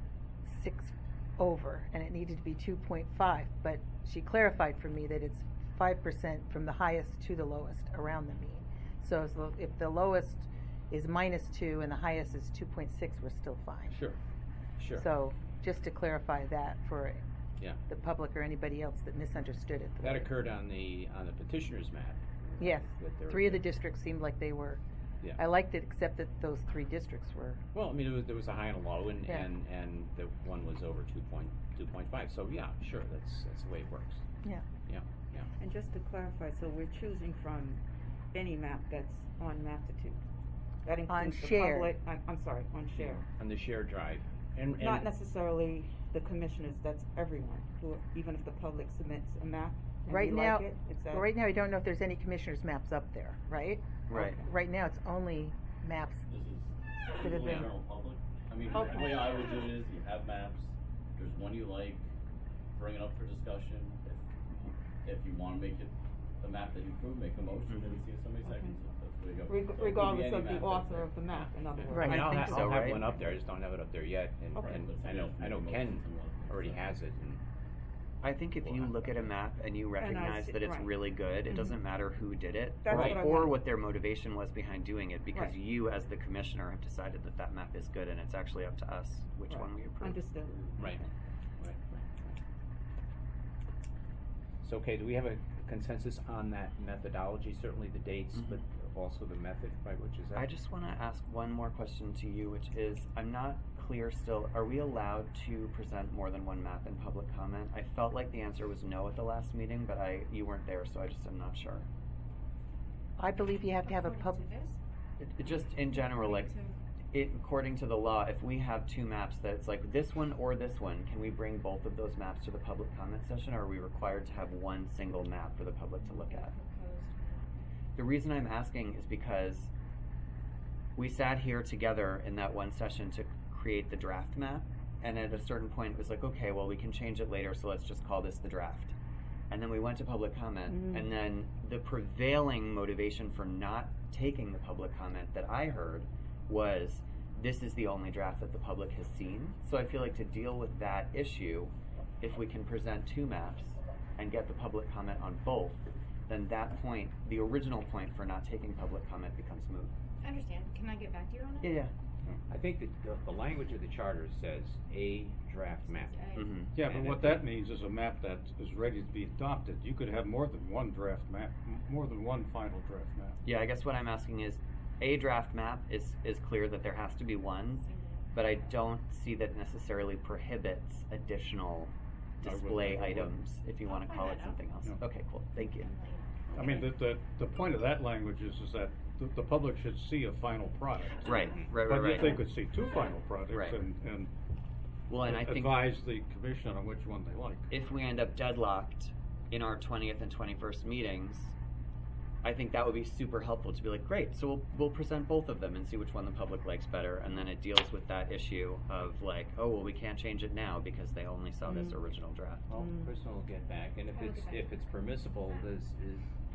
[SPEAKER 2] over, and it needed to be 2.5. But she clarified for me that it's 5% from the highest to the lowest around the mean. So if the lowest is -2 and the highest is 2.6, we're still fine.
[SPEAKER 1] Sure.
[SPEAKER 2] So just to clarify that for the public or anybody else that misunderstood it.
[SPEAKER 1] That occurred on the petitioner's map.
[SPEAKER 2] Yes, 3 of the districts seemed like they were.
[SPEAKER 1] Yeah.
[SPEAKER 2] I liked it, except that those 3 districts were.
[SPEAKER 1] Well, I mean, there was a high and a low, and the one was over 2.5. So yeah, sure, that's the way it works.
[SPEAKER 2] Yeah.
[SPEAKER 4] And just to clarify, so we're choosing from any map that's on Maptitude. That includes the
[SPEAKER 2] share.
[SPEAKER 4] public. I'm sorry, on share.
[SPEAKER 1] On the shared drive, and
[SPEAKER 4] Not necessarily the commissioners. That's everyone. Even if the public submits a map. And
[SPEAKER 2] Right
[SPEAKER 4] we
[SPEAKER 2] now,
[SPEAKER 4] like it, it's that.
[SPEAKER 2] right now, I don't know if there's any commissioners' maps up there, right?
[SPEAKER 6] Right.
[SPEAKER 2] Right now, it's only maps.
[SPEAKER 8] This
[SPEAKER 2] Could have
[SPEAKER 8] is
[SPEAKER 2] been.
[SPEAKER 8] general public. I mean,
[SPEAKER 4] Okay.
[SPEAKER 8] the way I would do it is you have maps. There's one you like, bring it up for discussion. If you want to make it the map that you approve, make a motion and see if somebody seconds it. That's the way to go. So it could be
[SPEAKER 4] Regardless
[SPEAKER 8] any
[SPEAKER 4] of the
[SPEAKER 8] map
[SPEAKER 4] author
[SPEAKER 8] that's
[SPEAKER 4] of the map, in other words.
[SPEAKER 2] Right.
[SPEAKER 1] I mean,
[SPEAKER 6] I think
[SPEAKER 1] I'll have
[SPEAKER 6] right?
[SPEAKER 1] one up there. I just don't have it up there yet, and
[SPEAKER 4] Okay.
[SPEAKER 1] I know Ken already has it. And
[SPEAKER 6] I think if you look at a map and you recognize that it's
[SPEAKER 4] right.
[SPEAKER 6] really good, it doesn't matter who did it
[SPEAKER 4] That's
[SPEAKER 6] or,
[SPEAKER 4] what I
[SPEAKER 6] or
[SPEAKER 4] wanted.
[SPEAKER 6] what their motivation was behind doing it, because
[SPEAKER 4] Right.
[SPEAKER 6] you as the commissioner have decided that that map is good, and it's actually up to us which
[SPEAKER 4] Right.
[SPEAKER 6] one we approve.
[SPEAKER 4] Understood.
[SPEAKER 1] Right. So, okay, do we have a consensus on that methodology? Certainly the dates,
[SPEAKER 6] Mhm.
[SPEAKER 1] but also the method by which is that?
[SPEAKER 6] I just want to ask one more question to you, which is, I'm not clear still, are we allowed to present more than one map in public comment? I felt like the answer was no at the last meeting, but you weren't there, so I just am not sure.
[SPEAKER 2] I believe you have to have a
[SPEAKER 7] According
[SPEAKER 2] pub.
[SPEAKER 7] to this?
[SPEAKER 6] It just in general, like, according to the law, if we have 2 maps that's like this one or this one, can we bring both of those maps to the public comment session, or are we required to have one single map for the public to look at? The reason I'm asking is because we sat here together in that one session to create the draft map, and at a certain point it was like, okay, well, we can change it later, so let's just call this the draft. and then we went to public comment,
[SPEAKER 2] Mm.
[SPEAKER 6] and then the prevailing motivation for not taking the public comment that I heard was, this is the only draft that the public has seen. So I feel like to deal with that issue, if we can present 2 maps and get the public comment on both, then that point, the original point for not taking public comment becomes moot.
[SPEAKER 7] I understand. Can I get back to you on it?
[SPEAKER 6] Yeah.
[SPEAKER 1] I think that the language of the charter says a draft map.
[SPEAKER 6] Mm-hmm.
[SPEAKER 3] Yeah, but
[SPEAKER 1] And
[SPEAKER 3] what
[SPEAKER 1] it-
[SPEAKER 3] that means is a map that is ready to be adopted. You could have more than one draft map, more than one final draft map.
[SPEAKER 6] Yeah, I guess what I'm asking is, a draft map is clear that there has to be one, but I don't see that necessarily prohibits additional
[SPEAKER 3] I wouldn't-
[SPEAKER 6] display
[SPEAKER 3] I wouldn't.
[SPEAKER 6] items, if you
[SPEAKER 7] I'll
[SPEAKER 6] want to
[SPEAKER 7] find
[SPEAKER 6] call
[SPEAKER 7] that
[SPEAKER 6] it
[SPEAKER 7] out.
[SPEAKER 6] something else.
[SPEAKER 3] Yeah.
[SPEAKER 6] Okay, cool, thank you.
[SPEAKER 3] I mean, the point of that language is that the public should see a final product.
[SPEAKER 6] Right, right,
[SPEAKER 3] But
[SPEAKER 6] right,
[SPEAKER 3] if they
[SPEAKER 6] right.
[SPEAKER 3] could see 2 final products
[SPEAKER 6] Right.
[SPEAKER 3] and
[SPEAKER 6] Well, and I think
[SPEAKER 3] advise the commission on which one they like.
[SPEAKER 6] if we end up deadlocked in our 20th and 21st meetings, I think that would be super helpful to be like, great, so we'll present both of them and see which one the public likes better, and then it deals with that issue of like, oh, well, we can't change it now because they only saw this original draft.
[SPEAKER 1] Well, Kristen will get back, and if it's permissible, this is,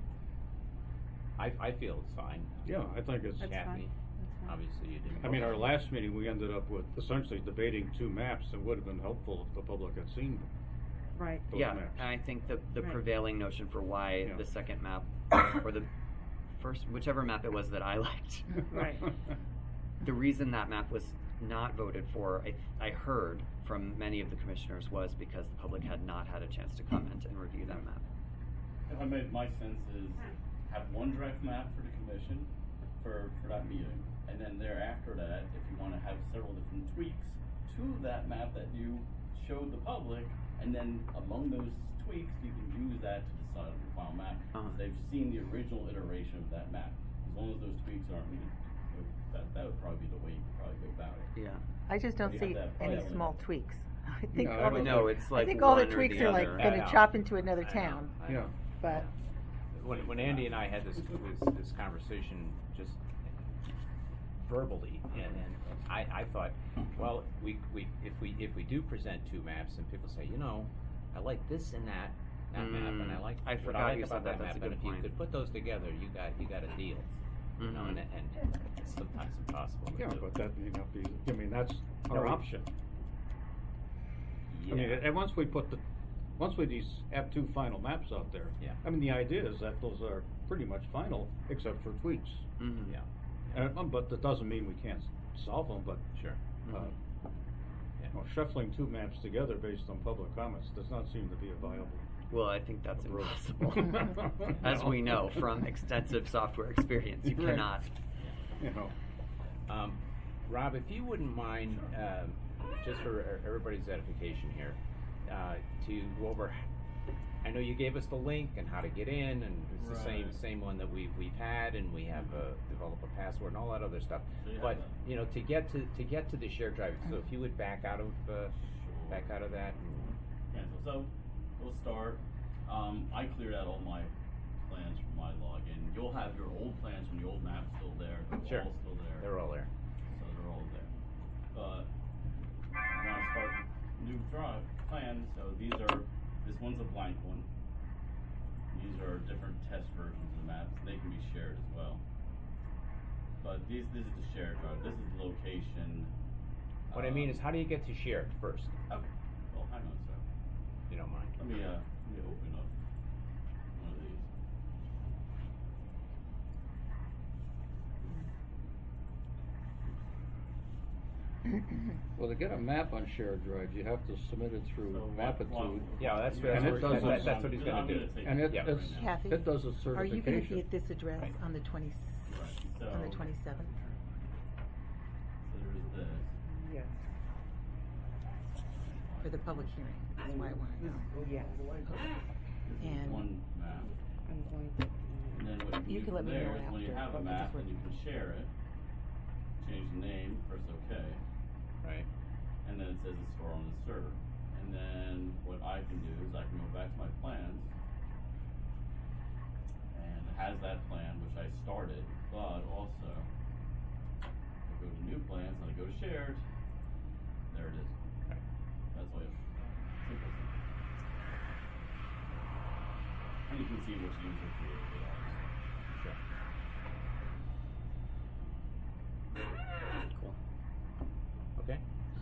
[SPEAKER 1] I feel it's fine.
[SPEAKER 3] Yeah, I think it's.
[SPEAKER 2] That's
[SPEAKER 1] Kathy,
[SPEAKER 2] fine. That's fine.
[SPEAKER 1] obviously you didn't.
[SPEAKER 3] I mean,
[SPEAKER 1] vote.
[SPEAKER 3] our last meeting, we ended up with essentially debating 2 maps. It would have been helpful if the public had seen
[SPEAKER 2] Right.
[SPEAKER 3] those
[SPEAKER 6] Yeah,
[SPEAKER 3] maps.
[SPEAKER 6] and I think the
[SPEAKER 2] Right.
[SPEAKER 6] prevailing notion for why
[SPEAKER 3] Yeah.
[SPEAKER 6] the second map, or the first, whichever map it was that I liked,
[SPEAKER 2] Right.
[SPEAKER 6] the reason that map was not voted for, I heard from many of the commissioners, was because the public had not had a chance to comment and review that map.
[SPEAKER 8] If I made, my sense is have one draft map for the commission for that meeting, and then thereafter that, if you wanna have several different tweaks to that map that you showed the public, and then among those tweaks, you can use that to decide on your final map.
[SPEAKER 6] Uh-huh.
[SPEAKER 8] They've seen the original iteration of that map. As long as those tweaks aren't made, that would probably be the way you could probably go about it.
[SPEAKER 6] Yeah.
[SPEAKER 2] I just don't
[SPEAKER 8] You have
[SPEAKER 2] see
[SPEAKER 8] to have
[SPEAKER 2] any
[SPEAKER 8] filing.
[SPEAKER 2] small tweaks. I think
[SPEAKER 3] No, I
[SPEAKER 2] all
[SPEAKER 3] don't
[SPEAKER 2] the,
[SPEAKER 6] No, it's like
[SPEAKER 2] I think all the
[SPEAKER 6] one or
[SPEAKER 2] tweaks
[SPEAKER 6] the
[SPEAKER 2] are like
[SPEAKER 6] other.
[SPEAKER 2] going
[SPEAKER 1] I
[SPEAKER 2] to
[SPEAKER 1] know.
[SPEAKER 2] chop into another
[SPEAKER 1] I know,
[SPEAKER 2] town.
[SPEAKER 1] I know.
[SPEAKER 3] Yeah.
[SPEAKER 2] But
[SPEAKER 1] When Andy and I had this conversation just verbally, and I thought, well, if we do present 2 maps and people say, you know, I like this and that map, and I like
[SPEAKER 6] I
[SPEAKER 1] what
[SPEAKER 6] forgot
[SPEAKER 1] I like
[SPEAKER 6] you
[SPEAKER 1] about
[SPEAKER 6] said that.
[SPEAKER 1] that
[SPEAKER 6] That's
[SPEAKER 1] map,
[SPEAKER 6] a
[SPEAKER 1] and
[SPEAKER 6] good
[SPEAKER 1] if you
[SPEAKER 6] point.
[SPEAKER 1] could put those together, you got a deal. You know,
[SPEAKER 6] Mhm.
[SPEAKER 1] and it's sometimes impossible to
[SPEAKER 3] Yeah,
[SPEAKER 1] do.
[SPEAKER 3] but that may not be, I mean, that's
[SPEAKER 1] No,
[SPEAKER 3] our
[SPEAKER 1] we-
[SPEAKER 3] option.
[SPEAKER 1] Yeah.
[SPEAKER 3] I mean, and once we have 2 final maps out there.
[SPEAKER 1] Yeah.
[SPEAKER 3] I mean, the idea is that those are pretty much final, except for tweaks.
[SPEAKER 6] Mhm.
[SPEAKER 1] Yeah.
[SPEAKER 3] But that doesn't mean we can't solve them, but,
[SPEAKER 1] Sure.
[SPEAKER 3] uh,
[SPEAKER 1] Yeah.
[SPEAKER 3] well, shuffling 2 maps together based on public comments does not seem to be a viable.
[SPEAKER 6] Well, I think that's
[SPEAKER 3] approach.
[SPEAKER 6] impossible. As we know from extensive software experience, you
[SPEAKER 3] Right.
[SPEAKER 6] cannot.
[SPEAKER 3] You know,
[SPEAKER 1] Rob, if you wouldn't mind, just for everybody's edification here, to go over. I know you gave us the link and how to get in, and it's the
[SPEAKER 8] Right.
[SPEAKER 1] same one that we've had, and we have develop a password and all that other stuff.
[SPEAKER 8] So you have
[SPEAKER 1] But
[SPEAKER 8] that.
[SPEAKER 1] you know, to get to the shared drive. So if you would back out of that.
[SPEAKER 8] Cancel. So we'll start. I cleared out all my plans from my login. You'll have your old plans from the old map still there. They're
[SPEAKER 1] Sure.
[SPEAKER 8] all still there.
[SPEAKER 1] They're all there.
[SPEAKER 8] So they're all there. But I want to start new drive plans. So this one's a blank one. These are different test versions of the maps. They can be shared as well. But this is the shared drive. This is the location.
[SPEAKER 1] What I mean is, how do you get to shared first?
[SPEAKER 8] Okay. Well, hang on a second.
[SPEAKER 1] If you don't mind.
[SPEAKER 8] Let me open up one of these.
[SPEAKER 3] well, to get a map on shared drive, you have to submit it through
[SPEAKER 8] So
[SPEAKER 3] Mapitude.
[SPEAKER 1] Yeah, that's
[SPEAKER 3] And it
[SPEAKER 1] what
[SPEAKER 3] doesn't-
[SPEAKER 1] that's what he's
[SPEAKER 8] I'm
[SPEAKER 1] gonna do.
[SPEAKER 8] take
[SPEAKER 3] And
[SPEAKER 8] a
[SPEAKER 3] it,
[SPEAKER 8] look
[SPEAKER 1] Yeah.
[SPEAKER 8] right
[SPEAKER 3] it's,
[SPEAKER 8] now.
[SPEAKER 2] Kathy,
[SPEAKER 3] it does a
[SPEAKER 2] are you going to be
[SPEAKER 3] certification.
[SPEAKER 2] at this address
[SPEAKER 1] Right.
[SPEAKER 2] on the 20,
[SPEAKER 8] Right.
[SPEAKER 2] on the
[SPEAKER 8] So-
[SPEAKER 2] 27th?
[SPEAKER 8] So there's this.
[SPEAKER 4] Yes.
[SPEAKER 2] For the public hearing? That's why I want to know.
[SPEAKER 4] Yes.
[SPEAKER 8] This is
[SPEAKER 2] And-
[SPEAKER 8] one map.
[SPEAKER 4] I'm going to.
[SPEAKER 8] And then what
[SPEAKER 2] You
[SPEAKER 8] do
[SPEAKER 2] can let
[SPEAKER 8] from
[SPEAKER 2] me know
[SPEAKER 8] there is when you
[SPEAKER 2] after,
[SPEAKER 8] have a
[SPEAKER 2] but I
[SPEAKER 8] map,
[SPEAKER 2] just
[SPEAKER 8] then you can share it, change the name, press OK,
[SPEAKER 1] Right.
[SPEAKER 8] and then it says it's stored on the server. And then what I can do is I can go back to my plans, and it has that plan which I started, but also I go to new plans and I go to shared. There it is.
[SPEAKER 1] Right.
[SPEAKER 8] That's all you have. Simple. And you can see which user created it all.
[SPEAKER 1] Sure. Cool. Okay.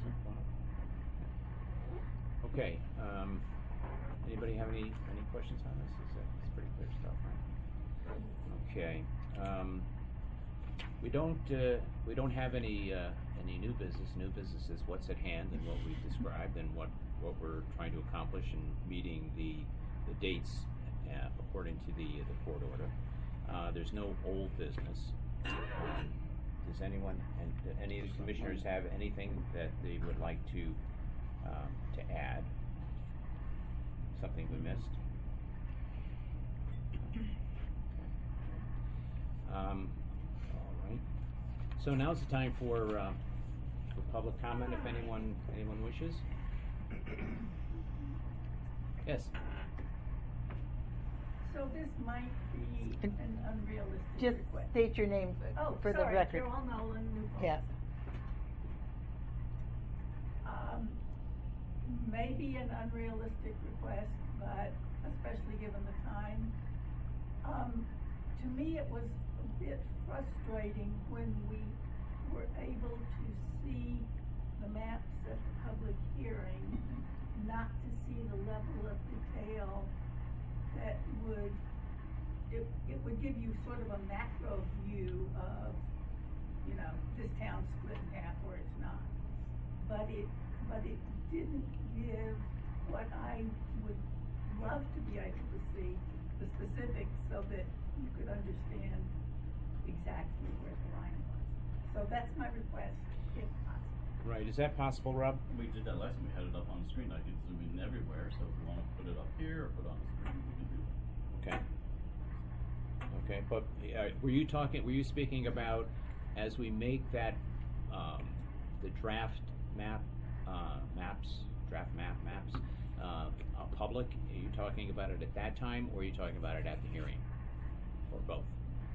[SPEAKER 1] Okay, anybody have any questions on this? It's pretty clear stuff, right? Okay, we don't have any new business. New business is what's at hand and what we've described and what we're trying to accomplish in meeting the dates according to the court order. There's no old business. Does anyone and any of the commissioners have anything that they would like to add? Something we missed? All right. So now's the time for public comment, if anyone wishes. Yes.
[SPEAKER 9] So this might be an unrealistic
[SPEAKER 2] Just
[SPEAKER 9] request.
[SPEAKER 2] state your name for the record.
[SPEAKER 9] Carol Nolan, New Paltz.
[SPEAKER 2] Yes.
[SPEAKER 9] Maybe an unrealistic request, but especially given the time. To me, it was a bit frustrating when we were able to see the maps at the public hearing, not to see the level of detail that it would give you sort of a macro view of, you know, this town's split in half or it's not. But it didn't give what I would love to be able to see, the specifics, so that you could understand exactly where the line was. So that's my request, if possible.
[SPEAKER 1] Right. Is that possible, Rob?
[SPEAKER 8] We did that last time. We had it up on the screen. I could zoom in everywhere. So if we want to put it up here or put it on the screen, we can do that.
[SPEAKER 1] Okay. Okay, but were you speaking about as we make that the draft maps public? Are you talking about it at that time, or are you talking about it at the hearing, or both?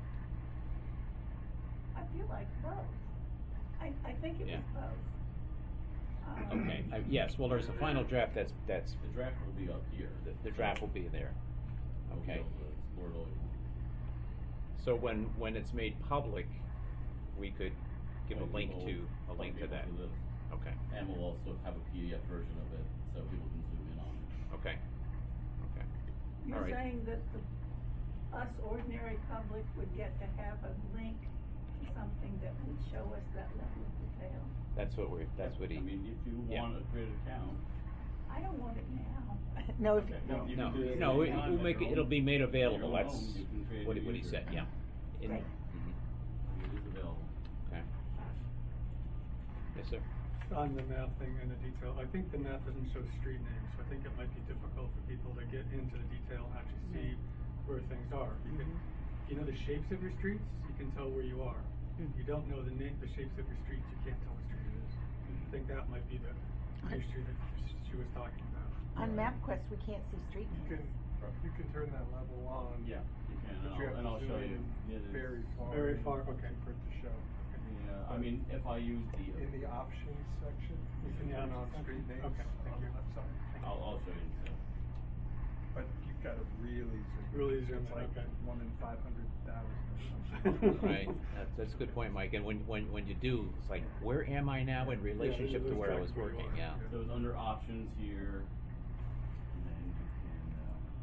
[SPEAKER 9] I feel like both. I think it was both.
[SPEAKER 1] Okay. Yes. Well, there's a final draft. That's
[SPEAKER 8] The draft will be up here.
[SPEAKER 1] the draft will be there. Okay.
[SPEAKER 8] We'll be able to explore it all.
[SPEAKER 1] So when it's made public, we could give a link to that. Okay.
[SPEAKER 8] And we'll also have a PDF version of it so people can zoom in on it.
[SPEAKER 1] Okay. Okay.
[SPEAKER 9] You're
[SPEAKER 1] All right.
[SPEAKER 9] saying that us ordinary public would get to have a link to something that would show us that level of detail?
[SPEAKER 1] That's what he.
[SPEAKER 8] I mean, if you want to create an account.
[SPEAKER 9] I don't want it now.
[SPEAKER 2] No, if,
[SPEAKER 8] Okay.
[SPEAKER 1] No,
[SPEAKER 8] You can do it
[SPEAKER 1] no,
[SPEAKER 8] at any time
[SPEAKER 1] we'll
[SPEAKER 8] at
[SPEAKER 1] make
[SPEAKER 8] your
[SPEAKER 1] it. It'll
[SPEAKER 8] own-
[SPEAKER 1] be made
[SPEAKER 8] at
[SPEAKER 1] available.
[SPEAKER 8] your
[SPEAKER 1] That's
[SPEAKER 8] own, you can create
[SPEAKER 1] what
[SPEAKER 8] a
[SPEAKER 1] he
[SPEAKER 8] user.
[SPEAKER 1] said. Yeah.
[SPEAKER 9] Right.
[SPEAKER 8] It is available.
[SPEAKER 1] Okay. Yes, sir.
[SPEAKER 10] On the map thing and the detail, I think the map doesn't show street names, so I think it might be difficult for people to get into the detail and actually see where things are. You know the shapes of your streets, you can tell where you are. You don't know the shapes of your streets, you can't tell what street it is. I think that might be the issue that she was talking about.
[SPEAKER 2] on MapQuest, we can't see street names.
[SPEAKER 11] You can turn that level on.
[SPEAKER 8] Yeah, you can,
[SPEAKER 11] But you have
[SPEAKER 8] and
[SPEAKER 11] to
[SPEAKER 8] I'll
[SPEAKER 11] zoom
[SPEAKER 8] show
[SPEAKER 11] in
[SPEAKER 8] you. It is-
[SPEAKER 11] Very far.
[SPEAKER 10] Very
[SPEAKER 11] in
[SPEAKER 10] far, okay.
[SPEAKER 11] For it to show.
[SPEAKER 8] Yeah, I mean, if I use
[SPEAKER 11] In the options section, you can
[SPEAKER 10] In the
[SPEAKER 11] turn on
[SPEAKER 10] options
[SPEAKER 11] street
[SPEAKER 10] section.
[SPEAKER 11] names.
[SPEAKER 10] Okay, thank
[SPEAKER 11] on
[SPEAKER 10] you.
[SPEAKER 11] the left side.
[SPEAKER 8] I'll show you. So.
[SPEAKER 11] But you've got to really zoom.
[SPEAKER 10] Really zoom
[SPEAKER 11] It's
[SPEAKER 10] in,
[SPEAKER 11] like
[SPEAKER 10] okay.
[SPEAKER 11] 1 in 500,000 or something.
[SPEAKER 1] Right. That's a good point, Mike. And when you do, it's like, where am I now in relationship to where I was working? Yeah.
[SPEAKER 8] So it's under options here, and then you can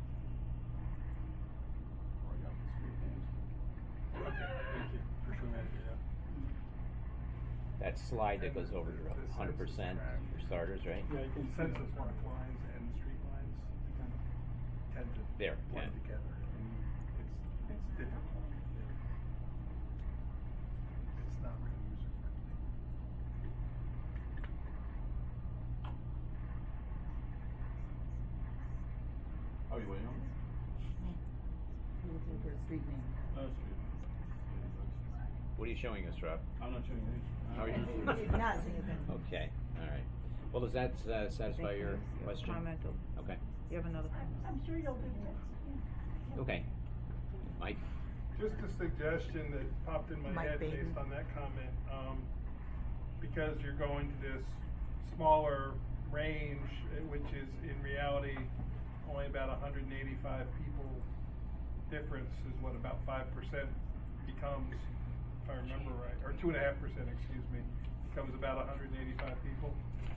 [SPEAKER 8] bring up the street names.
[SPEAKER 10] Okay, thank you for showing that. Yeah.
[SPEAKER 1] That slide that goes over your 100% for starters, right?
[SPEAKER 10] Yeah, you can sense
[SPEAKER 11] Census mark lines and street lines kind of tend to
[SPEAKER 1] There,
[SPEAKER 11] blend
[SPEAKER 1] yeah.
[SPEAKER 11] together, and it's difficult. It's not really user friendly.
[SPEAKER 8] Are you waiting on this?
[SPEAKER 2] Looking for a street name.
[SPEAKER 8] No, it's true.
[SPEAKER 1] What are you showing us, Rob?
[SPEAKER 8] I'm not showing you.
[SPEAKER 1] How are you?
[SPEAKER 2] It's not seeing
[SPEAKER 1] Okay. All right. Well, does that satisfy your question?
[SPEAKER 2] Comment.
[SPEAKER 1] Okay.
[SPEAKER 2] You have another comment?
[SPEAKER 9] I'm sure you'll do this. Yeah.
[SPEAKER 1] Okay. Mike.
[SPEAKER 11] Just a suggestion that popped in my
[SPEAKER 2] Mike
[SPEAKER 11] head
[SPEAKER 2] Baden.
[SPEAKER 11] based on that comment, because you're going to this smaller range, which is in reality only about 185 people difference is what, about 5% becomes, if I remember right, or 2.5%, excuse me, becomes about 185 people.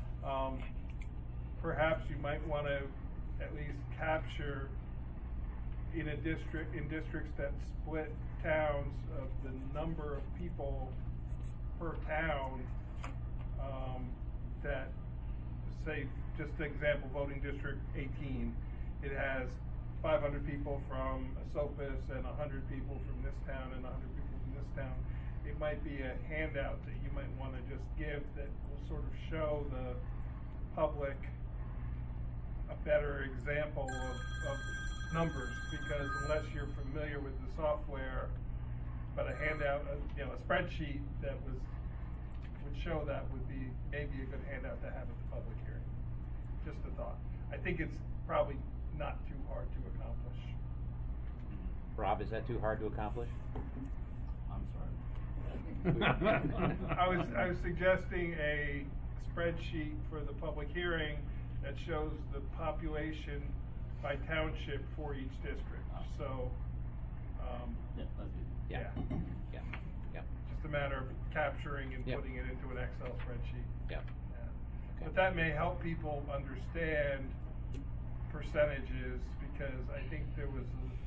[SPEAKER 11] Perhaps you might want to at least capture in districts that split towns of the number of people per town, that, say, just an example, voting district 18, it has 500 people from Esopus and 100 people from this town and 100 people from this town. It might be a handout that you might want to just give that will sort of show the public a better example of numbers, because unless you're familiar with the software, but a handout, a spreadsheet that would show that would be maybe a good handout to have at the public hearing. Just a thought. I think it's probably not too hard to accomplish.
[SPEAKER 1] Rob, is that too hard to accomplish?
[SPEAKER 8] I'm sorry.
[SPEAKER 11] I was suggesting a spreadsheet for the public hearing that shows the population by township for each district. So,
[SPEAKER 8] yeah, that's good.
[SPEAKER 1] Yeah. Yeah. Yeah.
[SPEAKER 11] just a matter of capturing and
[SPEAKER 1] Yep.
[SPEAKER 11] putting it into an Excel spreadsheet.
[SPEAKER 1] Yeah. Okay.
[SPEAKER 11] But that may help people understand percentages, because I think there was,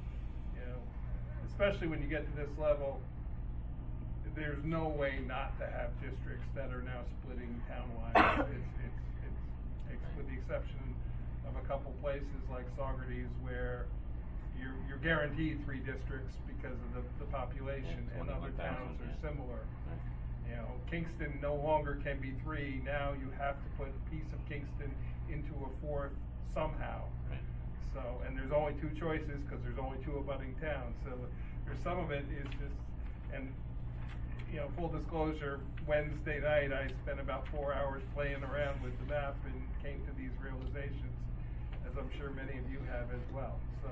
[SPEAKER 11] especially when you get to this level, there's no way not to have districts that are now splitting townwide. It's with the exception of a couple places like Saugerties, where you're guaranteed 3 districts because of the population, and other towns are similar. Kingston no longer can be 3. Now you have to put a piece of Kingston into a 4th somehow.
[SPEAKER 1] Right.
[SPEAKER 11] So, and there's only 2 choices because there's only 2 abutting towns. So there's some of it is just, and full disclosure, Wednesday night I spent about 4 hours playing around with the map and came to these realizations, as I'm sure many of you have as well. So,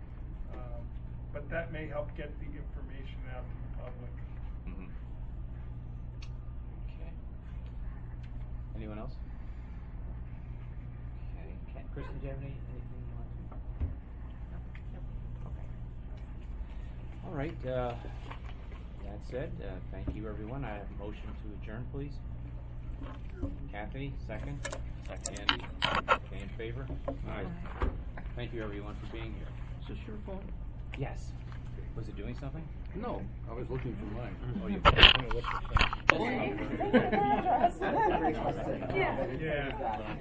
[SPEAKER 11] but that may help get the information out to the public.
[SPEAKER 1] Mm-hmm. Okay. Anyone else? Okay. Kristen, do you have anything you want to? Okay. All right. That said, thank you, everyone. I have a motion to adjourn, please. Kathy, second. Second. Andy. Okay, in favor? All right. Thank you, everyone, for being here.
[SPEAKER 3] Is this your phone?
[SPEAKER 1] Yes. Was it doing something?
[SPEAKER 3] No, I was looking for mine.
[SPEAKER 1] Oh, you.
[SPEAKER 11] Yeah.